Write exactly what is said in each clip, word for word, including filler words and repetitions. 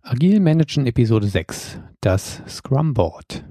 Agil Managen Episode sechs, das Scrum Board.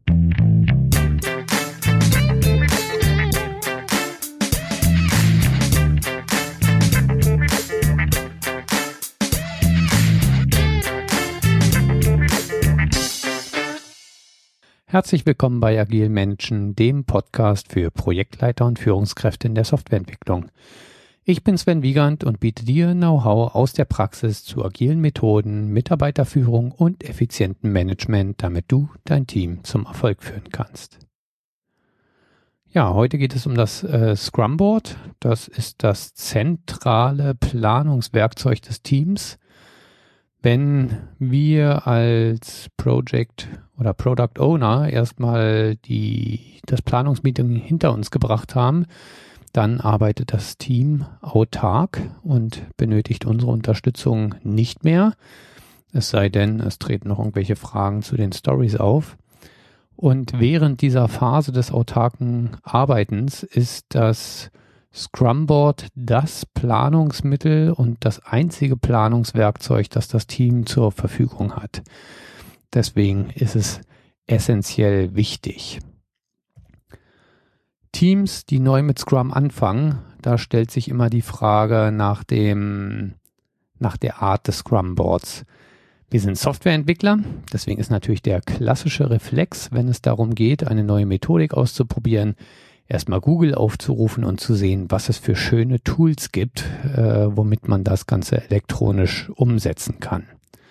Herzlich willkommen bei Agil Managen, dem Podcast für Projektleiter und Führungskräfte in der Softwareentwicklung. Ich bin Sven Wiegand und biete dir Know-how aus der Praxis zu agilen Methoden, Mitarbeiterführung und effizientem Management, damit du dein Team zum Erfolg führen kannst. Ja, heute geht es um das äh, Scrum Board. Das ist das zentrale Planungswerkzeug des Teams. Wenn wir als Project oder Product Owner erstmal die, das Planungsmeeting hinter uns gebracht haben, dann arbeitet das Team autark und benötigt unsere Unterstützung nicht mehr. Es sei denn, es treten noch irgendwelche Fragen zu den Stories auf. Und während dieser Phase des autarken Arbeitens ist das Scrum Board das Planungsmittel und das einzige Planungswerkzeug, das das Team zur Verfügung hat. Deswegen ist es essentiell wichtig. Teams, die neu mit Scrum anfangen, da stellt sich immer die Frage nach dem, nach der Art des Scrum Boards. Wir sind Softwareentwickler, deswegen ist natürlich der klassische Reflex, wenn es darum geht, eine neue Methodik auszuprobieren, erstmal Google aufzurufen und zu sehen, was es für schöne Tools gibt, äh, womit man das Ganze elektronisch umsetzen kann.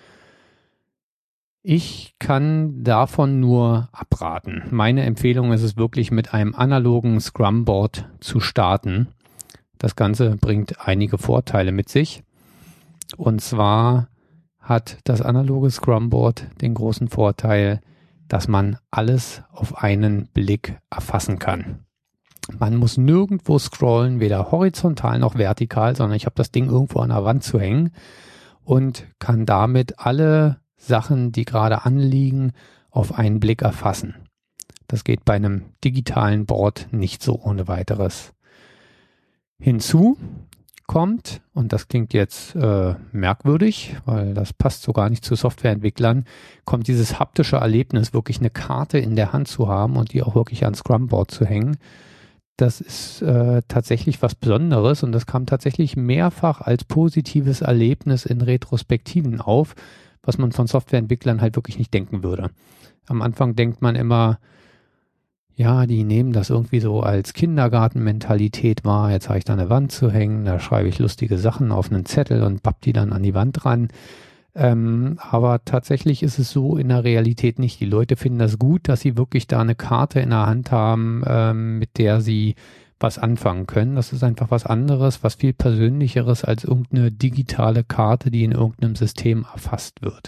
Ich kann davon nur abraten. Meine Empfehlung ist es wirklich, mit einem analogen Scrum Board zu starten. Das Ganze bringt einige Vorteile mit sich. Und zwar hat das analoge Scrum Board den großen Vorteil, dass man alles auf einen Blick erfassen kann. Man muss nirgendwo scrollen, weder horizontal noch vertikal, sondern ich habe das Ding irgendwo an der Wand zu hängen und kann damit alle Sachen, die gerade anliegen, auf einen Blick erfassen. Das geht bei einem digitalen Board nicht so ohne weiteres. Hinzu kommt, und das klingt jetzt äh, merkwürdig, weil das passt so gar nicht zu Softwareentwicklern, kommt dieses haptische Erlebnis, wirklich eine Karte in der Hand zu haben und die auch wirklich ans Scrum Board zu hängen. Das ist äh, tatsächlich was Besonderes und das kam tatsächlich mehrfach als positives Erlebnis in Retrospektiven auf, was man von Softwareentwicklern halt wirklich nicht denken würde. Am Anfang denkt man immer, ja, die nehmen das irgendwie so als Kindergartenmentalität wahr, jetzt habe ich da eine Wand zu hängen, da schreibe ich lustige Sachen auf einen Zettel und papp die dann an die Wand ran. Ähm, aber tatsächlich ist es so in der Realität nicht. Die Leute finden das gut, dass sie wirklich da eine Karte in der Hand haben, ähm, mit der sie was anfangen können. Das ist einfach was anderes, was viel persönlicheres als irgendeine digitale Karte, die in irgendeinem System erfasst wird.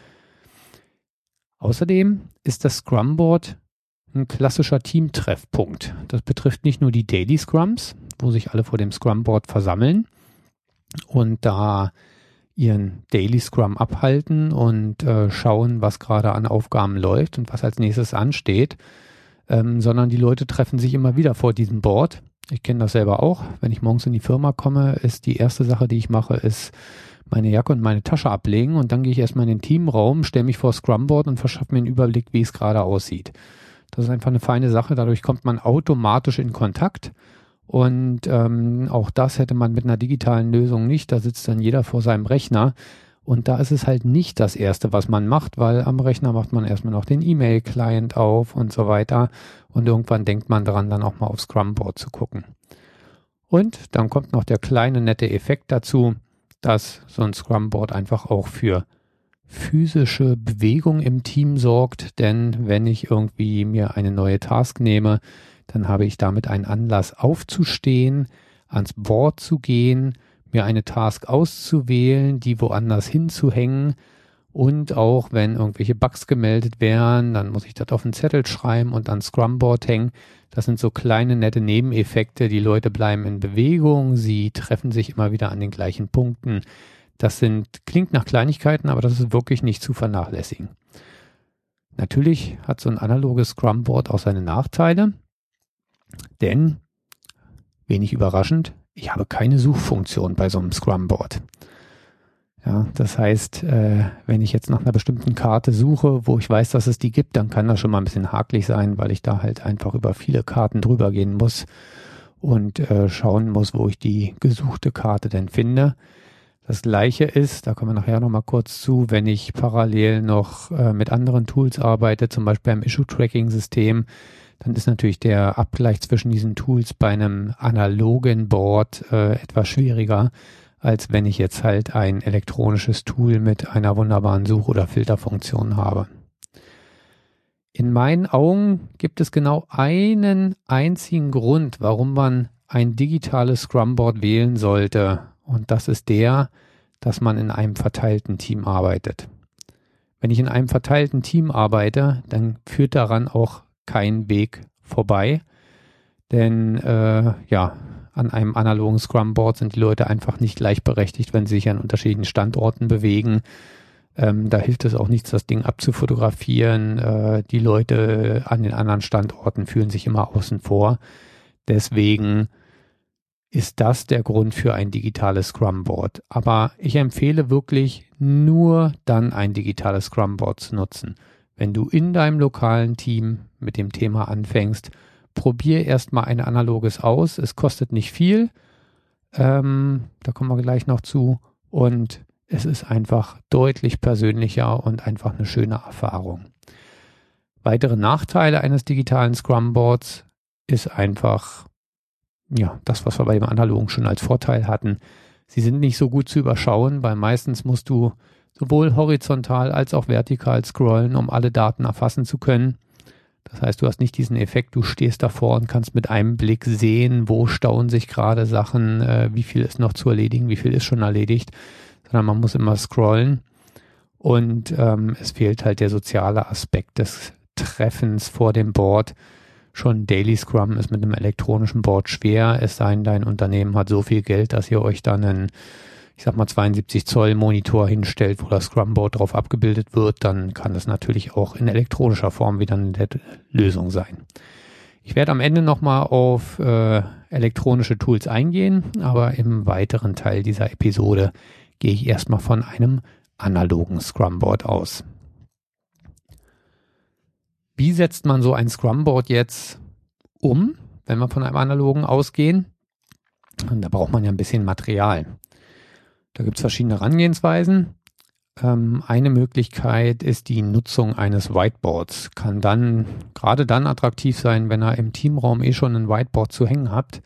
Außerdem ist das Scrum Board ein klassischer Teamtreffpunkt. Das betrifft nicht nur die Daily Scrums, wo sich alle vor dem Scrum Board versammeln und da ihren Daily Scrum abhalten und äh, schauen, was gerade an Aufgaben läuft und was als nächstes ansteht, ähm, sondern die Leute treffen sich immer wieder vor diesem Board. Ich kenne das selber auch. Wenn ich morgens in die Firma komme, ist die erste Sache, die ich mache, ist meine Jacke und meine Tasche ablegen und dann gehe ich erstmal in den Teamraum, stelle mich vor Scrum Board und verschaffe mir einen Überblick, wie es gerade aussieht. Das ist einfach eine feine Sache. Dadurch kommt man automatisch in Kontakt. Und ähm, auch das hätte man mit einer digitalen Lösung nicht. Da sitzt dann jeder vor seinem Rechner. Und da ist es halt nicht das Erste, was man macht, weil am Rechner macht man erstmal noch den E-Mail-Client auf und so weiter. Und irgendwann denkt man dran, dann auch mal aufs Scrum Board zu gucken. Und dann kommt noch der kleine nette Effekt dazu, dass so ein Scrum Board einfach auch für physische Bewegung im Team sorgt. Denn wenn ich irgendwie mir eine neue Task nehme, dann habe ich damit einen Anlass aufzustehen, ans Board zu gehen, mir eine Task auszuwählen, die woanders hinzuhängen und auch wenn irgendwelche Bugs gemeldet werden, dann muss ich das auf einen Zettel schreiben und ans Scrum Board hängen. Das sind so kleine nette Nebeneffekte. Die Leute bleiben in Bewegung, sie treffen sich immer wieder an den gleichen Punkten. Das sind, klingt nach Kleinigkeiten, aber das ist wirklich nicht zu vernachlässigen. Natürlich hat so ein analoges Scrum Board auch seine Nachteile. Denn, wenig überraschend, ich habe keine Suchfunktion bei so einem Scrum Board. Ja, das heißt, äh, wenn ich jetzt nach einer bestimmten Karte suche, wo ich weiß, dass es die gibt, dann kann das schon mal ein bisschen hakelig sein, weil ich da halt einfach über viele Karten drüber gehen muss und äh, schauen muss, wo ich die gesuchte Karte denn finde. Das Gleiche ist, da kommen wir nachher nochmal kurz zu, wenn ich parallel noch äh, mit anderen Tools arbeite, zum Beispiel beim Issue-Tracking-System, dann ist natürlich der Abgleich zwischen diesen Tools bei einem analogen Board äh, etwas schwieriger, als wenn ich jetzt halt ein elektronisches Tool mit einer wunderbaren Such- oder Filterfunktion habe. In meinen Augen gibt es genau einen einzigen Grund, warum man ein digitales Scrum-Board wählen sollte. Und das ist der, dass man in einem verteilten Team arbeitet. Wenn ich in einem verteilten Team arbeite, dann führt daran auch kein Weg vorbei. Denn äh, ja, an einem analogen Scrum-Board sind die Leute einfach nicht gleichberechtigt, wenn sie sich an unterschiedlichen Standorten bewegen. Ähm, da hilft es auch nichts, das Ding abzufotografieren. Äh, die Leute an den anderen Standorten fühlen sich immer außen vor. Deswegen ist das der Grund für ein digitales Scrum-Board. Aber ich empfehle wirklich nur dann ein digitales Scrum-Board zu nutzen. Wenn du in deinem lokalen Team mit dem Thema anfängst, probier erstmal ein analoges aus. Es kostet nicht viel. Ähm, da kommen wir gleich noch zu. Und es ist einfach deutlich persönlicher und einfach eine schöne Erfahrung. Weitere Nachteile eines digitalen Scrum-Boards ist einfach, ja, das, was wir bei dem analogen schon als Vorteil hatten. Sie sind nicht so gut zu überschauen, weil meistens musst du sowohl horizontal als auch vertikal scrollen, um alle Daten erfassen zu können. Das heißt, du hast nicht diesen Effekt, du stehst davor und kannst mit einem Blick sehen, wo stauen sich gerade Sachen, äh, wie viel ist noch zu erledigen, wie viel ist schon erledigt, sondern man muss immer scrollen und ähm, es fehlt halt der soziale Aspekt des Treffens vor dem Board. Schon Daily Scrum ist mit einem elektronischen Board schwer, es sei denn, dein Unternehmen hat so viel Geld, dass ihr euch dann einen, ich sag mal, zweiundsiebzig Zoll Monitor hinstellt, wo das Scrum-Board drauf abgebildet wird, dann kann das natürlich auch in elektronischer Form wieder eine nette Lösung sein. Ich werde am Ende nochmal auf äh, elektronische Tools eingehen, aber im weiteren Teil dieser Episode gehe ich erstmal von einem analogen Scrum-Board aus. Wie setzt man so ein Scrum-Board jetzt um, wenn wir von einem analogen ausgehen? Und da braucht man ja ein bisschen Material. Da gibt es verschiedene Herangehensweisen. Ähm, eine Möglichkeit ist die Nutzung eines Whiteboards. Kann dann, gerade dann attraktiv sein, wenn ihr im Teamraum eh schon ein Whiteboard zu hängen habt.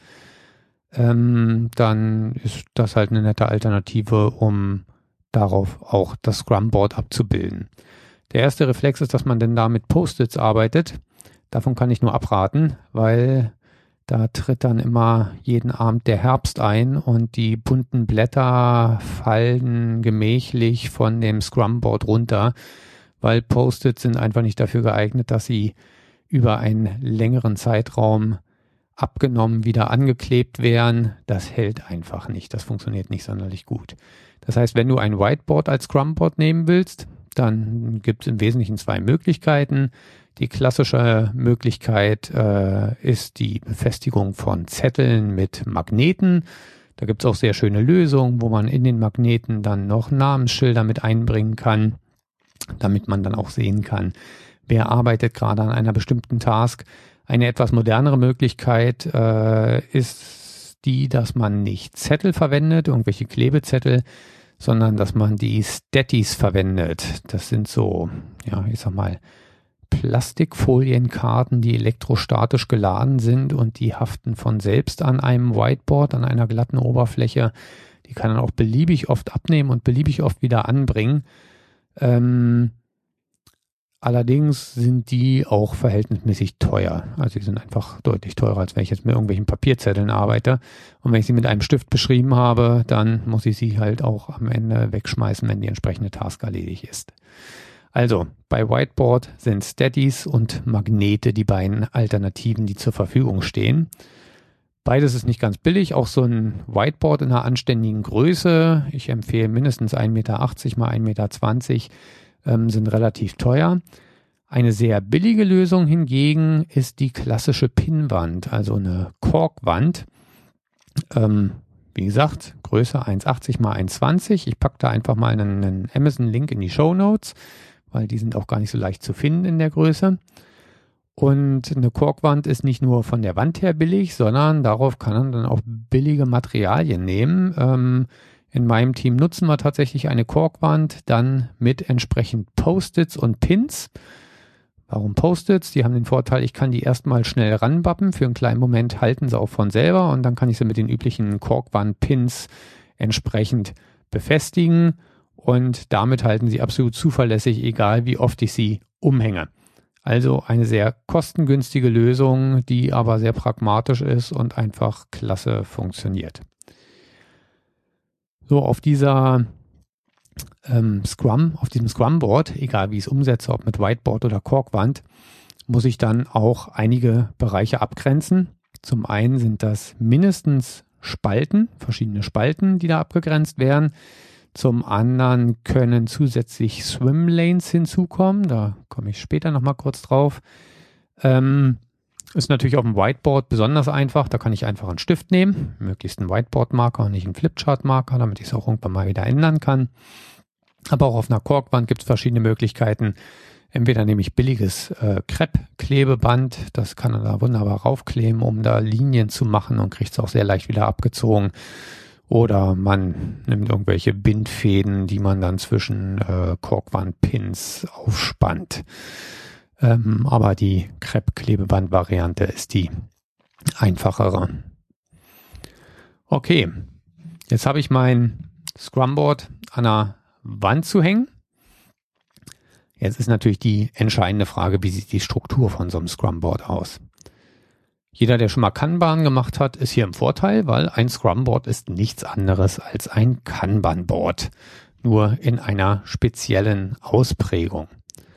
Ähm, dann ist das halt eine nette Alternative, um darauf auch das Scrum-Board abzubilden. Der erste Reflex ist, dass man denn da mit Post-its arbeitet. Davon kann ich nur abraten, weil da tritt dann immer jeden Abend der Herbst ein und die bunten Blätter fallen gemächlich von dem Scrum-Board runter, weil Post-its sind einfach nicht dafür geeignet, dass sie über einen längeren Zeitraum abgenommen, wieder angeklebt werden. Das hält einfach nicht. Das funktioniert nicht sonderlich gut. Das heißt, wenn du ein Whiteboard als Scrum-Board nehmen willst, dann gibt es im Wesentlichen zwei Möglichkeiten. Die klassische Möglichkeit äh, ist die Befestigung von Zetteln mit Magneten. Da gibt es auch sehr schöne Lösungen, wo man in den Magneten dann noch Namensschilder mit einbringen kann, damit man dann auch sehen kann, wer arbeitet gerade an einer bestimmten Task. Eine etwas modernere Möglichkeit äh, ist die, dass man nicht Zettel verwendet, irgendwelche Klebezettel, sondern dass man die Staties verwendet. Das sind so, ja, ich sag mal, Plastikfolienkarten, die elektrostatisch geladen sind und die haften von selbst an einem Whiteboard, an einer glatten Oberfläche. Die kann man auch beliebig oft abnehmen und beliebig oft wieder anbringen. Ähm, allerdings sind die auch verhältnismäßig teuer. Also die sind einfach deutlich teurer, als wenn ich jetzt mit irgendwelchen Papierzetteln arbeite. Und wenn ich sie mit einem Stift beschrieben habe, dann muss ich sie halt auch am Ende wegschmeißen, wenn die entsprechende Task erledigt ist. Also bei Whiteboard sind Staties und Magnete die beiden Alternativen, die zur Verfügung stehen. Beides ist nicht ganz billig, auch so ein Whiteboard in einer anständigen Größe, ich empfehle mindestens ein Meter achtzig mal ein Meter zwanzig, ähm, sind relativ teuer. Eine sehr billige Lösung hingegen ist die klassische Pinnwand, also eine Korkwand. Ähm, Wie gesagt, Größe eins achtzig mal eins zwanzig. Ich packe da einfach mal einen, einen Amazon-Link in die Shownotes, weil die sind auch gar nicht so leicht zu finden in der Größe. Und eine Korkwand ist nicht nur von der Wand her billig, sondern darauf kann man dann auch billige Materialien nehmen. Ähm, in meinem Team nutzen wir tatsächlich eine Korkwand, dann mit entsprechend Post-its und Pins. Warum Post-its? Die haben den Vorteil, ich kann die erstmal schnell ranbappen. Für einen kleinen Moment halten sie auch von selber und dann kann ich sie mit den üblichen Korkwand-Pins entsprechend befestigen und damit halten sie absolut zuverlässig, egal wie oft ich sie umhänge. Also eine sehr kostengünstige Lösung, die aber sehr pragmatisch ist und einfach klasse funktioniert. So, auf dieser ähm, Scrum, auf diesem Scrum-Board, egal wie ich es umsetze, ob mit Whiteboard oder Korkwand, muss ich dann auch einige Bereiche abgrenzen. Zum einen sind das mindestens Spalten, verschiedene Spalten, die da abgegrenzt werden. Zum anderen können zusätzlich Swimlanes hinzukommen. Da komme ich später nochmal kurz drauf. Ähm, ist natürlich auf dem Whiteboard besonders einfach. Da kann ich einfach einen Stift nehmen, möglichst einen Whiteboard-Marker und nicht einen Flipchart-Marker, damit ich es auch irgendwann mal wieder ändern kann. Aber auch auf einer Korkwand gibt es verschiedene Möglichkeiten. Entweder nehme ich billiges äh, Krepp-Klebeband, das kann man da wunderbar raufkleben, um da Linien zu machen und kriegt es auch sehr leicht wieder abgezogen. Oder man nimmt irgendwelche Bindfäden, die man dann zwischen äh, Korkwandpins aufspannt. Ähm, aber die Krepp-Klebeband-Variante ist die einfachere. Okay, jetzt habe ich mein Scrumboard an der Wand zu hängen. Jetzt ist natürlich die entscheidende Frage, wie sieht die Struktur von so einem Scrumboard aus? Jeder, der schon mal Kanban gemacht hat, ist hier im Vorteil, weil ein Scrumboard ist nichts anderes als ein Kanban-Board, nur in einer speziellen Ausprägung.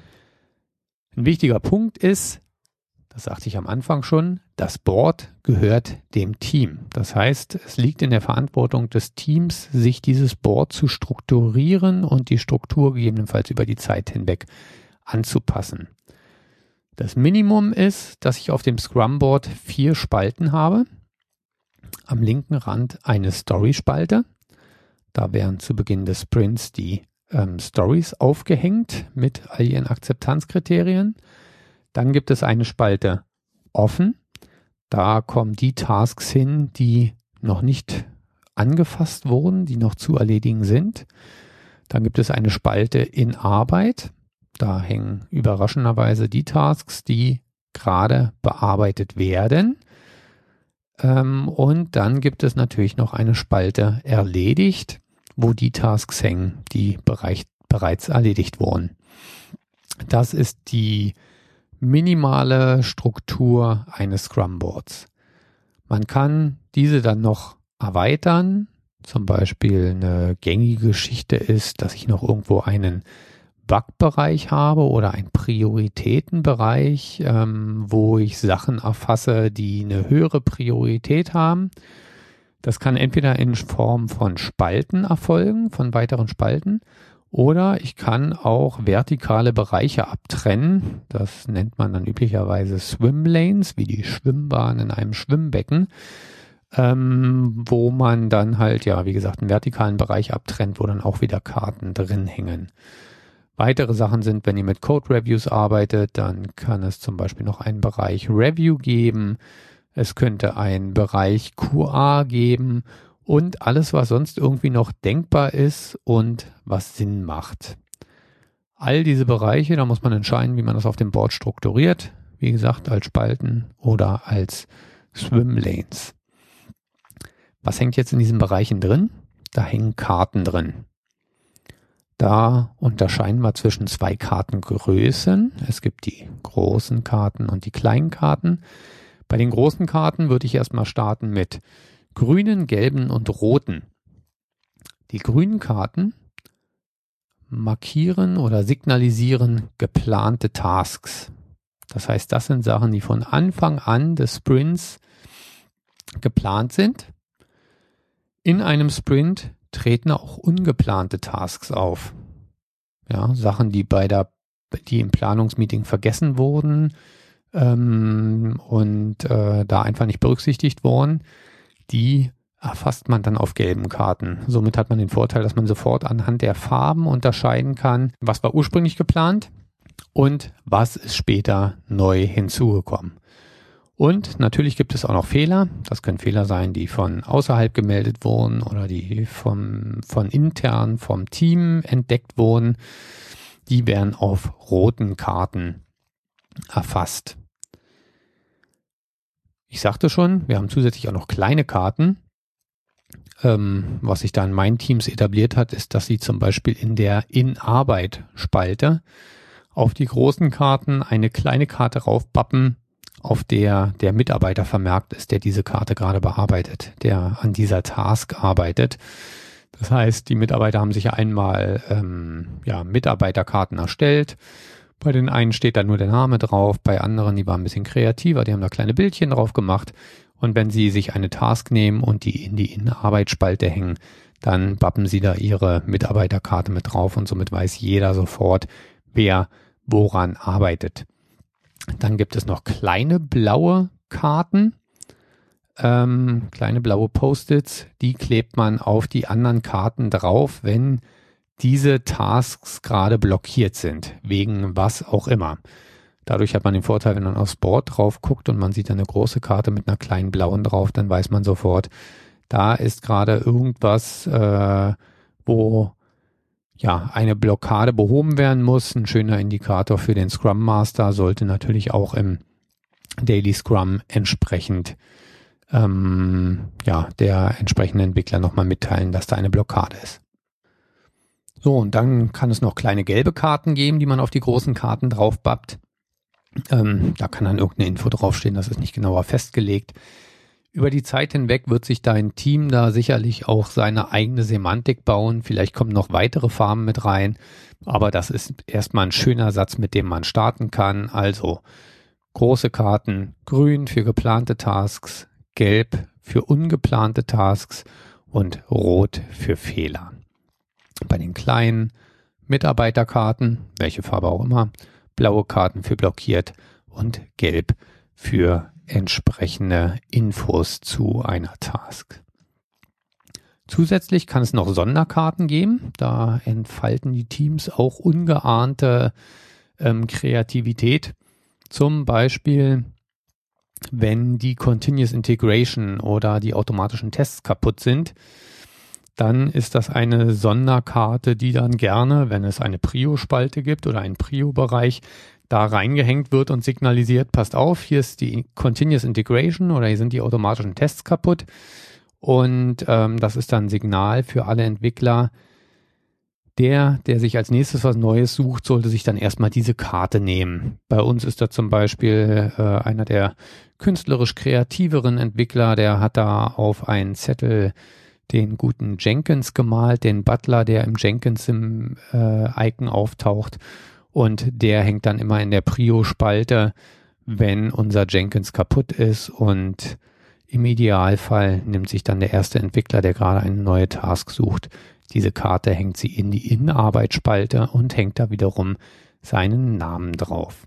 Ein wichtiger Punkt ist, das sagte ich am Anfang schon, das Board gehört dem Team. Das heißt, es liegt in der Verantwortung des Teams, sich dieses Board zu strukturieren und die Struktur gegebenenfalls über die Zeit hinweg anzupassen. Das Minimum ist, dass ich auf dem Scrumboard vier Spalten habe. Am linken Rand eine Story-Spalte. Da werden zu Beginn des Sprints die ähm, Stories aufgehängt mit all ihren Akzeptanzkriterien. Dann gibt es eine Spalte offen. Da kommen die Tasks hin, die noch nicht angefasst wurden, die noch zu erledigen sind. Dann gibt es eine Spalte in Arbeit. Da hängen überraschenderweise die Tasks, die gerade bearbeitet werden. Ähm, und dann gibt es natürlich noch eine Spalte erledigt, wo die Tasks hängen, die bereich, bereits erledigt wurden. Das ist die minimale Struktur eines Scrumboards. Man kann diese dann noch erweitern. Zum Beispiel eine gängige Geschichte ist, dass ich noch irgendwo einen Bug-Bereich habe oder einen Prioritätenbereich, ähm, wo ich Sachen erfasse, die eine höhere Priorität haben. Das kann entweder in Form von Spalten erfolgen, von weiteren Spalten, oder ich kann auch vertikale Bereiche abtrennen. Das nennt man dann üblicherweise Swimlanes, wie die Schwimmbahn in einem Schwimmbecken, ähm, wo man dann halt, ja, wie gesagt, einen vertikalen Bereich abtrennt, wo dann auch wieder Karten drin hängen. Weitere Sachen sind, wenn ihr mit Code-Reviews arbeitet, dann kann es zum Beispiel noch einen Bereich Review geben. Es könnte einen Bereich Q A geben und alles, was sonst irgendwie noch denkbar ist und was Sinn macht. All diese Bereiche, da muss man entscheiden, wie man das auf dem Board strukturiert. Wie gesagt, als Spalten oder als Swimlanes. Was hängt jetzt in diesen Bereichen drin? Da hängen Karten drin. Da unterscheiden wir zwischen zwei Kartengrößen. Es gibt die großen Karten und die kleinen Karten. Bei den großen Karten würde ich erstmal starten mit grünen, gelben und roten. Die grünen Karten markieren oder signalisieren geplante Tasks. Das heißt, das sind Sachen, die von Anfang an des Sprints geplant sind. In einem Sprint treten auch ungeplante Tasks auf. Ja, Sachen, die bei der, die im Planungsmeeting vergessen wurden ähm, und äh, da einfach nicht berücksichtigt wurden, die erfasst man dann auf gelben Karten. Somit hat man den Vorteil, dass man sofort anhand der Farben unterscheiden kann, was war ursprünglich geplant und was ist später neu hinzugekommen. Und natürlich gibt es auch noch Fehler. Das können Fehler sein, die von außerhalb gemeldet wurden oder die vom, von intern vom Team entdeckt wurden. Die werden auf roten Karten erfasst. Ich sagte schon, wir haben zusätzlich auch noch kleine Karten. Ähm, was sich da in meinen Teams etabliert hat, ist, dass sie zum Beispiel in der In-Arbeit-Spalte auf die großen Karten eine kleine Karte raufpappen, auf der der Mitarbeiter vermerkt ist, der diese Karte gerade bearbeitet, der an dieser Task arbeitet. Das heißt, die Mitarbeiter haben sich einmal ähm, ja, Mitarbeiterkarten erstellt. Bei den einen steht da nur der Name drauf, bei anderen, die waren ein bisschen kreativer, die haben da kleine Bildchen drauf gemacht. Und wenn sie sich eine Task nehmen und die in die In-Arbeit-Spalte hängen, dann bappen sie da ihre Mitarbeiterkarte mit drauf und somit weiß jeder sofort, wer woran arbeitet. Dann gibt es noch kleine blaue Karten, ähm, kleine blaue Post-its, die klebt man auf die anderen Karten drauf, wenn diese Tasks gerade blockiert sind, wegen was auch immer. Dadurch hat man den Vorteil, wenn man aufs Board drauf guckt und man sieht eine große Karte mit einer kleinen blauen drauf, dann weiß man sofort, da ist gerade irgendwas, äh, wo ja, eine Blockade behoben werden muss. Ein schöner Indikator für den Scrum Master sollte natürlich auch im Daily Scrum entsprechend ähm, ja, der entsprechende Entwickler nochmal mitteilen, dass da eine Blockade ist. So, und dann kann es noch kleine gelbe Karten geben, die man auf die großen Karten draufbappt. Ähm, da kann dann irgendeine Info draufstehen, das ist nicht genauer festgelegt. Über die Zeit hinweg wird sich dein Team da sicherlich auch seine eigene Semantik bauen. Vielleicht kommen noch weitere Farben mit rein, aber das ist erstmal ein schöner Satz, mit dem man starten kann. Also große Karten, grün für geplante Tasks, gelb für ungeplante Tasks und rot für Fehler. Bei den kleinen Mitarbeiterkarten, welche Farbe auch immer, blaue Karten für blockiert und gelb für entsprechende Infos zu einer Task. Zusätzlich kann es noch Sonderkarten geben. Da entfalten die Teams auch ungeahnte ähm, Kreativität. Zum Beispiel, wenn die Continuous Integration oder die automatischen Tests kaputt sind, dann ist das eine Sonderkarte, die dann gerne, wenn es eine Prio-Spalte gibt oder einen Prio-Bereich, da reingehängt wird und signalisiert, passt auf, hier ist die Continuous Integration oder hier sind die automatischen Tests kaputt. Und ähm, das ist dann ein Signal für alle Entwickler. Der, der sich als nächstes was Neues sucht, sollte sich dann erstmal diese Karte nehmen. Bei uns ist da zum Beispiel äh, einer der künstlerisch kreativeren Entwickler, der hat da auf einen Zettel den guten Jenkins gemalt, den Butler, der im Jenkins im äh, Icon auftaucht. Und der hängt dann immer in der Prio-Spalte, wenn unser Jenkins kaputt ist. Und im Idealfall nimmt sich dann der erste Entwickler, der gerade eine neue Task sucht, diese Karte, hängt sie in die In-Arbeit-Spalte und hängt da wiederum seinen Namen drauf.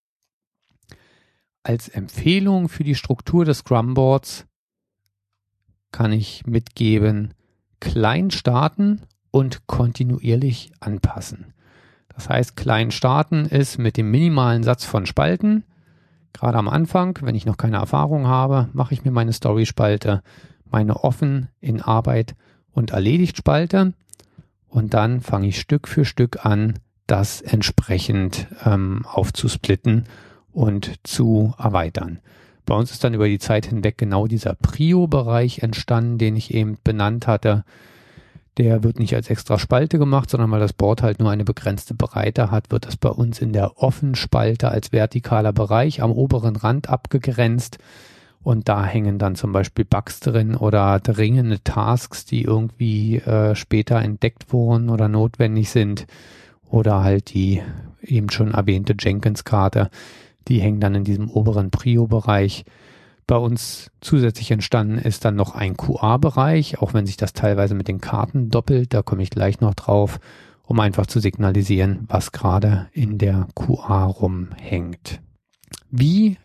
Als Empfehlung für die Struktur des Scrum-Boards kann ich mitgeben, klein starten und kontinuierlich anpassen. Das heißt, klein starten ist mit dem minimalen Satz von Spalten. Gerade am Anfang, wenn ich noch keine Erfahrung habe, mache ich mir meine Story-Spalte, meine offen, in Arbeit und erledigt Spalte und dann fange ich Stück für Stück an, das entsprechend ähm, aufzusplitten und zu erweitern. Bei uns ist dann über die Zeit hinweg genau dieser Prio-Bereich entstanden, den ich eben benannt hatte. Der wird nicht als extra Spalte gemacht, sondern weil das Board halt nur eine begrenzte Breite hat, wird das bei uns in der Offenspalte als vertikaler Bereich am oberen Rand abgegrenzt. Und da hängen dann zum Beispiel Bugs drin oder dringende Tasks, die irgendwie äh, später entdeckt wurden oder notwendig sind. Oder halt die eben schon erwähnte Jenkins-Karte, die hängen dann in diesem oberen Prio-Bereich. Bei uns zusätzlich entstanden ist dann noch ein Q A-Bereich, auch wenn sich das teilweise mit den Karten doppelt, da komme ich gleich noch drauf, um einfach zu signalisieren, was gerade in der Q A rumhängt. Wie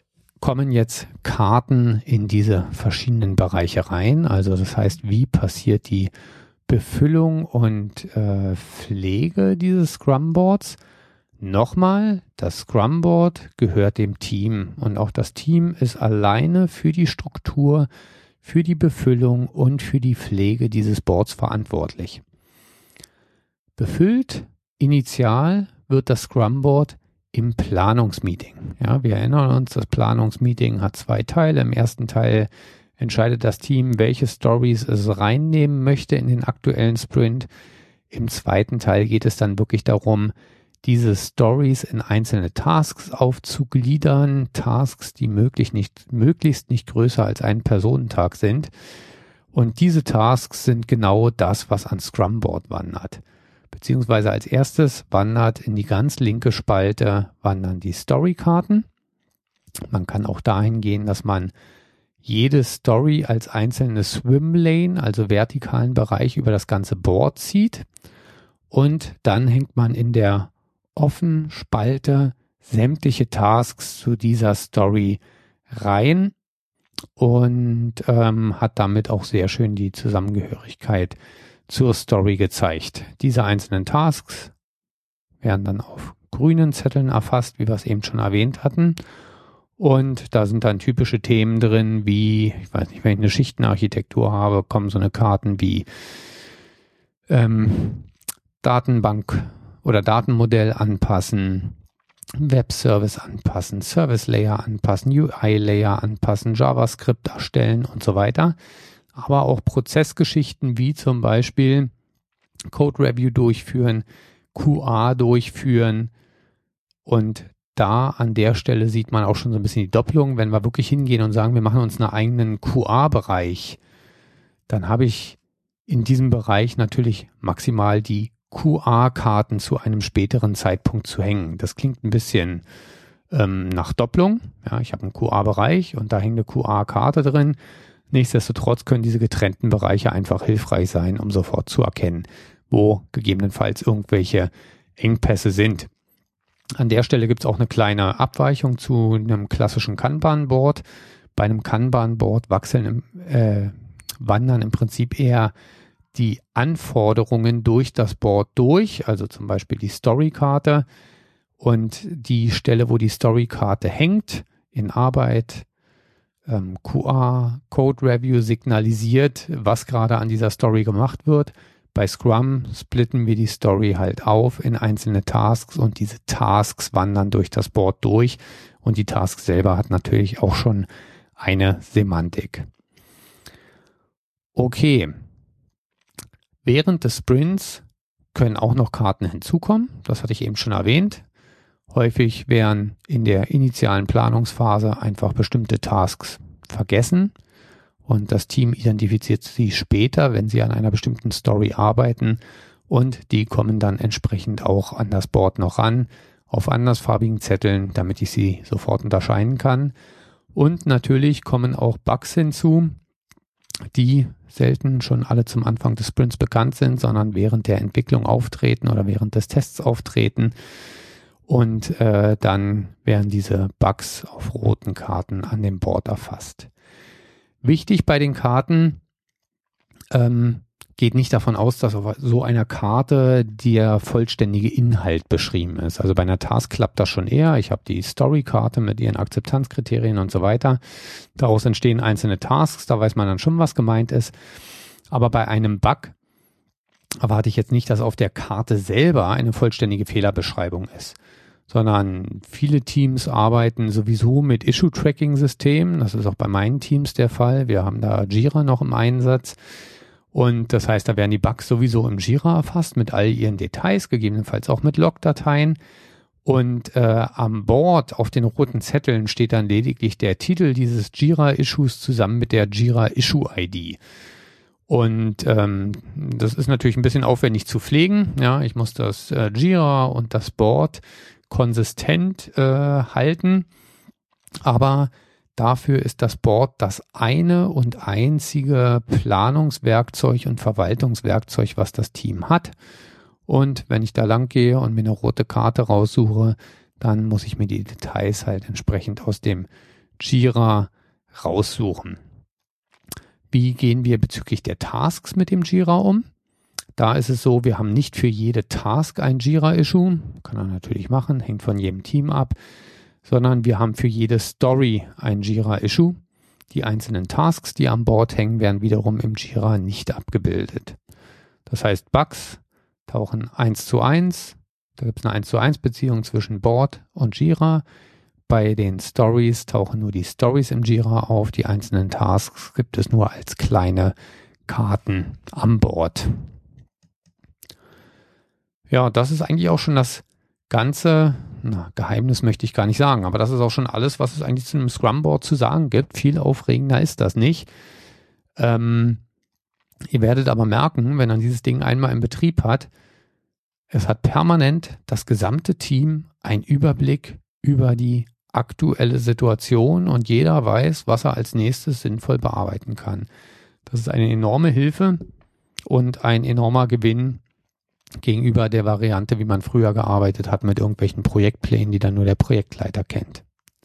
kommen jetzt Karten in diese verschiedenen Bereiche rein. Also das heißt, wie passiert die Befüllung und äh, Pflege dieses Scrum-Boards? Nochmal, das Scrum-Board gehört dem Team und auch das Team ist alleine für die Struktur, für die Befüllung und für die Pflege dieses Boards verantwortlich. Befüllt initial wird das Scrum-Board im Planungsmeeting. Ja, wir erinnern uns, das Planungsmeeting hat zwei Teile. Im ersten Teil entscheidet das Team, welche Stories es reinnehmen möchte in den aktuellen Sprint. Im zweiten Teil geht es dann wirklich darum, diese Stories in einzelne Tasks aufzugliedern. Tasks, die möglich nicht, möglichst nicht größer als ein Personentag sind. Und diese Tasks sind genau das, was ans Scrum-Board wandert. Beziehungsweise als erstes wandert in die ganz linke Spalte wandern die Storykarten. Man kann auch dahin gehen, dass man jede Story als einzelne Swimlane, also vertikalen Bereich über das ganze Board zieht. Und dann hängt man in der offenen Spalte sämtliche Tasks zu dieser Story rein und ähm, hat damit auch sehr schön die Zusammengehörigkeit zur Story gezeigt. Diese einzelnen Tasks werden dann auf grünen Zetteln erfasst, wie wir es eben schon erwähnt hatten. Und da sind dann typische Themen drin, wie, ich weiß nicht, wenn ich eine Schichtenarchitektur habe, kommen so eine Karten wie ähm, Datenbank oder Datenmodell anpassen, Webservice anpassen, Service Layer anpassen, U I Layer anpassen, JavaScript erstellen und so weiter. Aber auch Prozessgeschichten wie zum Beispiel Code Review durchführen, Q A durchführen. Und da an der Stelle sieht man auch schon so ein bisschen die Doppelung. Wenn wir wirklich hingehen und sagen, wir machen uns einen eigenen Q A-Bereich, dann habe ich in diesem Bereich natürlich maximal die Q A-Karten zu einem späteren Zeitpunkt zu hängen. Das klingt ein bisschen ähm, nach Doppelung. Ja, ich habe einen Q A-Bereich und da hängt eine Q A-Karte drin. Nichtsdestotrotz können diese getrennten Bereiche einfach hilfreich sein, um sofort zu erkennen, wo gegebenenfalls irgendwelche Engpässe sind. An der Stelle gibt es auch eine kleine Abweichung zu einem klassischen Kanban-Board. Bei einem Kanban-Board wachseln im, äh, wandern im Prinzip eher die Anforderungen durch das Board durch, also zum Beispiel die Storykarte und die Stelle, wo die Storykarte hängt, in Arbeit, ähm, Q A, Code Review signalisiert, was gerade an dieser Story gemacht wird. Bei Scrum splitten wir die Story halt auf in einzelne Tasks und diese Tasks wandern durch das Board durch und die Task selber hat natürlich auch schon eine Semantik. Okay. Während des Sprints können auch noch Karten hinzukommen. Das hatte ich eben schon erwähnt. Häufig werden in der initialen Planungsphase einfach bestimmte Tasks vergessen und das Team identifiziert sie später, wenn sie an einer bestimmten Story arbeiten und die kommen dann entsprechend auch an das Board noch ran, auf andersfarbigen Zetteln, damit ich sie sofort unterscheiden kann. Und natürlich kommen auch Bugs hinzu, die selten schon alle zum Anfang des Sprints bekannt sind, sondern während der Entwicklung auftreten oder während des Tests auftreten. Und äh, dann werden diese Bugs auf roten Karten an dem Board erfasst. Wichtig bei den Karten, ähm, geht nicht davon aus, dass auf so einer Karte der vollständige Inhalt beschrieben ist. Also bei einer Task klappt das schon eher. Ich habe die Story-Karte mit ihren Akzeptanzkriterien und so weiter. Daraus entstehen einzelne Tasks, da weiß man dann schon, was gemeint ist. Aber bei einem Bug erwarte ich jetzt nicht, dass auf der Karte selber eine vollständige Fehlerbeschreibung ist, sondern viele Teams arbeiten sowieso mit Issue-Tracking-Systemen. Das ist auch bei meinen Teams der Fall. Wir haben da Jira noch im Einsatz. Und das heißt, da werden die Bugs sowieso im Jira erfasst mit all ihren Details, gegebenenfalls auch mit Logdateien. Und äh, am Board auf den roten Zetteln steht dann lediglich der Titel dieses Jira-Issues zusammen mit der Jira-Issue-I D. Und ähm, das ist natürlich ein bisschen aufwendig zu pflegen. Ja, ich muss das äh, Jira und das Board konsistent äh, halten, aber dafür ist das Board das eine und einzige Planungswerkzeug und Verwaltungswerkzeug, was das Team hat. Und wenn ich da lang gehe und mir eine rote Karte raussuche, dann muss ich mir die Details halt entsprechend aus dem Jira raussuchen. Wie gehen wir bezüglich der Tasks mit dem Jira um? Da ist es so, wir haben nicht für jede Task ein Jira-Issue, kann er natürlich machen, hängt von jedem Team ab, sondern wir haben für jede Story ein Jira-Issue. Die einzelnen Tasks, die an Bord hängen, werden wiederum im Jira nicht abgebildet. Das heißt, Bugs tauchen eins zu eins, da gibt es eine eins zu eins Beziehung zwischen Board und Jira. Bei den Stories tauchen nur die Stories im Jira auf, die einzelnen Tasks gibt es nur als kleine Karten am Board. Ja, das ist eigentlich auch schon das ganze, na, Geheimnis möchte ich gar nicht sagen, aber das ist auch schon alles, was es eigentlich zu einem Scrum-Board zu sagen gibt. Viel aufregender ist das nicht. Ähm, ihr werdet aber merken, wenn man dieses Ding einmal im Betrieb hat, es hat permanent das gesamte Team einen Überblick über die aktuelle Situation und jeder weiß, was er als nächstes sinnvoll bearbeiten kann. Das ist eine enorme Hilfe und ein enormer Gewinn gegenüber der Variante, wie man früher gearbeitet hat mit irgendwelchen Projektplänen, die dann nur der Projektleiter kennt.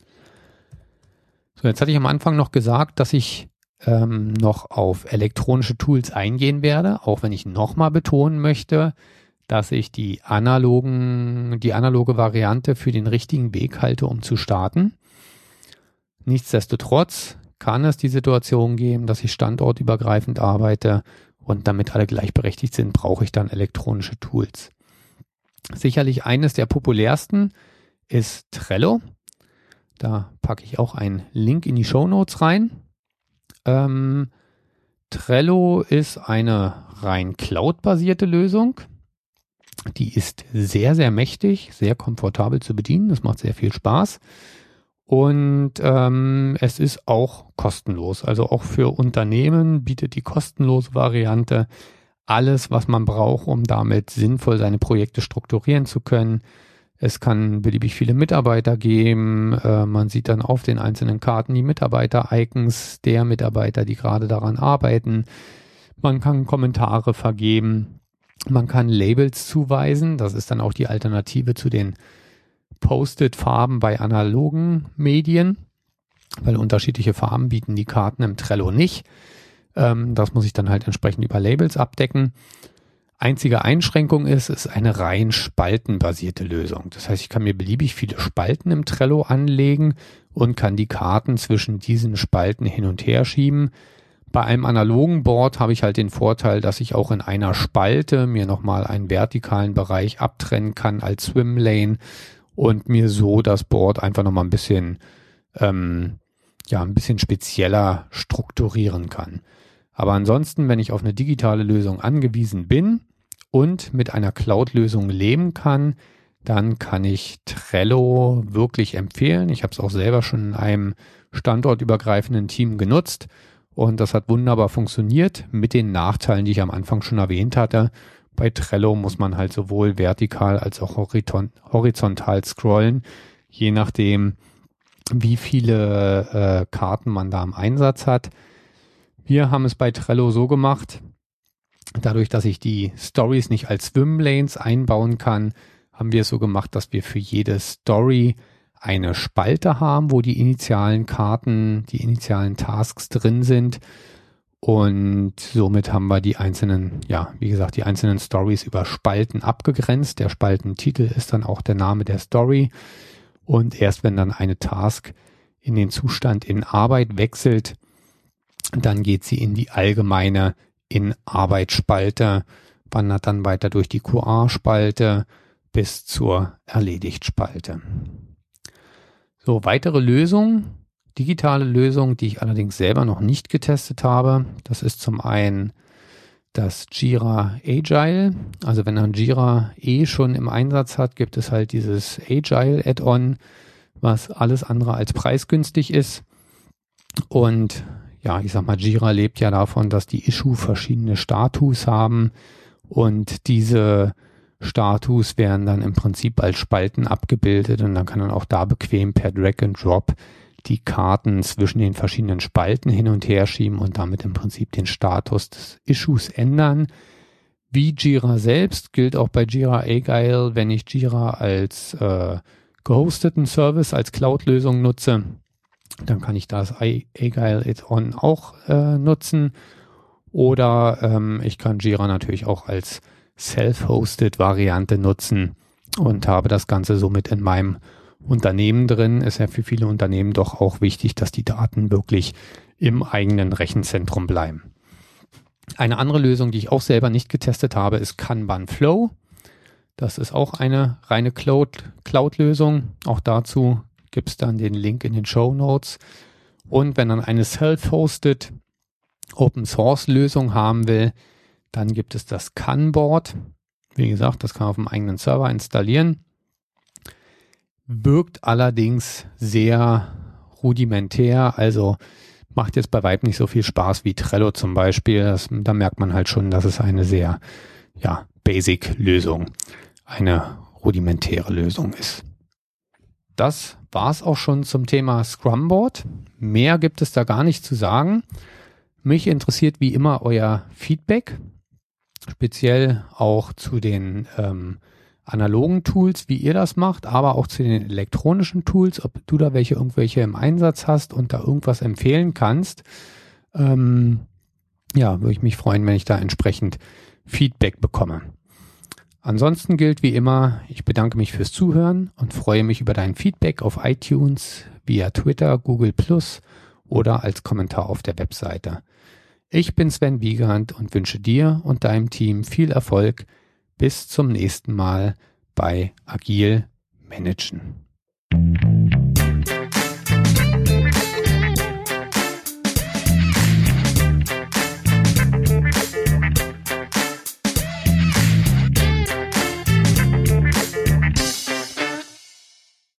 So, jetzt hatte ich am Anfang noch gesagt, dass ich ähm, noch auf elektronische Tools eingehen werde, auch wenn ich nochmal betonen möchte, dass ich die analogen, die analoge Variante für den richtigen Weg halte, um zu starten. Nichtsdestotrotz kann es die Situation geben, dass ich standortübergreifend arbeite und damit alle gleichberechtigt sind, brauche ich dann elektronische Tools. Sicherlich eines der populärsten ist Trello. Da packe ich auch einen Link in die Shownotes rein. Ähm, Trello ist eine rein Cloud-basierte Lösung. Die ist sehr, sehr mächtig, sehr komfortabel zu bedienen. Das macht sehr viel Spaß. Und ähm, es ist auch kostenlos. Also auch für Unternehmen bietet die kostenlose Variante alles, was man braucht, um damit sinnvoll seine Projekte strukturieren zu können. Es kann beliebig viele Mitarbeiter geben. Äh, man sieht dann auf den einzelnen Karten die Mitarbeiter-Icons der Mitarbeiter, die gerade daran arbeiten. Man kann Kommentare vergeben. Man kann Labels zuweisen. Das ist dann auch die Alternative zu den Post-it-Farben bei analogen Medien, weil unterschiedliche Farben bieten die Karten im Trello nicht. Ähm, das muss ich dann halt entsprechend über Labels abdecken. Einzige Einschränkung ist, es ist eine rein spaltenbasierte Lösung. Das heißt, ich kann mir beliebig viele Spalten im Trello anlegen und kann die Karten zwischen diesen Spalten hin und her schieben. Bei einem analogen Board habe ich halt den Vorteil, dass ich auch in einer Spalte mir nochmal einen vertikalen Bereich abtrennen kann als Swimlane und mir so das Board einfach nochmal ein bisschen, ähm, ja, ein bisschen spezieller strukturieren kann. Aber ansonsten, wenn ich auf eine digitale Lösung angewiesen bin und mit einer Cloud-Lösung leben kann, dann kann ich Trello wirklich empfehlen. Ich habe es auch selber schon in einem standortübergreifenden Team genutzt und das hat wunderbar funktioniert mit den Nachteilen, die ich am Anfang schon erwähnt hatte. Bei Trello muss man halt sowohl vertikal als auch horizontal scrollen, je nachdem, wie viele äh, Karten man da im Einsatz hat. Wir haben es bei Trello so gemacht, dadurch, dass ich die Stories nicht als Swimlanes einbauen kann, haben wir es so gemacht, dass wir für jede Story eine Spalte haben, wo die initialen Karten, die initialen Tasks drin sind. Und somit haben wir die einzelnen, ja, wie gesagt, die einzelnen Stories über Spalten abgegrenzt. Der Spaltentitel ist dann auch der Name der Story. Und erst wenn dann eine Task in den Zustand in Arbeit wechselt, dann geht sie in die allgemeine In-Arbeit-Spalte, wandert dann weiter durch die Q A-Spalte bis zur Erledigt-Spalte. So, weitere Lösungen. Digitale Lösung, die ich allerdings selber noch nicht getestet habe. Das ist zum einen das Jira Agile. Also wenn man Jira eh schon im Einsatz hat, gibt es halt dieses Agile Add-on, was alles andere als preisgünstig ist. Und ja, ich sag mal, Jira lebt ja davon, dass die Issue verschiedene Status haben und diese Status werden dann im Prinzip als Spalten abgebildet und dann kann man auch da bequem per Drag and Drop die Karten zwischen den verschiedenen Spalten hin und her schieben und damit im Prinzip den Status des Issues ändern. Wie Jira selbst gilt auch bei Jira Agile, wenn ich Jira als äh, gehosteten Service, als Cloud-Lösung nutze, Dann kann ich das Agile Add-on auch äh, nutzen. Oder ähm, ich kann Jira natürlich auch als Self-Hosted Variante nutzen und habe das Ganze somit in meinem Unternehmen drin. Ist ja für viele Unternehmen doch auch wichtig, dass die Daten wirklich im eigenen Rechenzentrum bleiben. Eine andere Lösung, die ich auch selber nicht getestet habe, ist Kanban Flow. Das ist auch eine reine Cloud, Cloud-Lösung. Auch dazu gibt es dann den Link in den Show-Notes. Und wenn man eine Self-Hosted Open-Source-Lösung haben will, dann gibt es das Kanboard. Wie gesagt, das kann man auf dem eigenen Server installieren. Wirkt allerdings sehr rudimentär, also macht jetzt bei weitem nicht so viel Spaß wie Trello zum Beispiel. Das, da merkt man halt schon, dass es eine sehr ja, Basic-Lösung, eine rudimentäre Lösung ist. Das war's auch schon zum Thema Scrumboard. Mehr gibt es da gar nicht zu sagen. Mich interessiert wie immer euer Feedback, speziell auch zu den ähm, analogen Tools, wie ihr das macht, aber auch zu den elektronischen Tools, ob du da welche irgendwelche im Einsatz hast und da irgendwas empfehlen kannst. Ähm, ja, würde ich mich freuen, wenn ich da entsprechend Feedback bekomme. Ansonsten gilt wie immer, ich bedanke mich fürs Zuhören und freue mich über dein Feedback auf iTunes, via Twitter, Google Plus oder als Kommentar auf der Webseite. Ich bin Sven Wiegand und wünsche dir und deinem Team viel Erfolg. Bis zum nächsten Mal bei Agil Managen.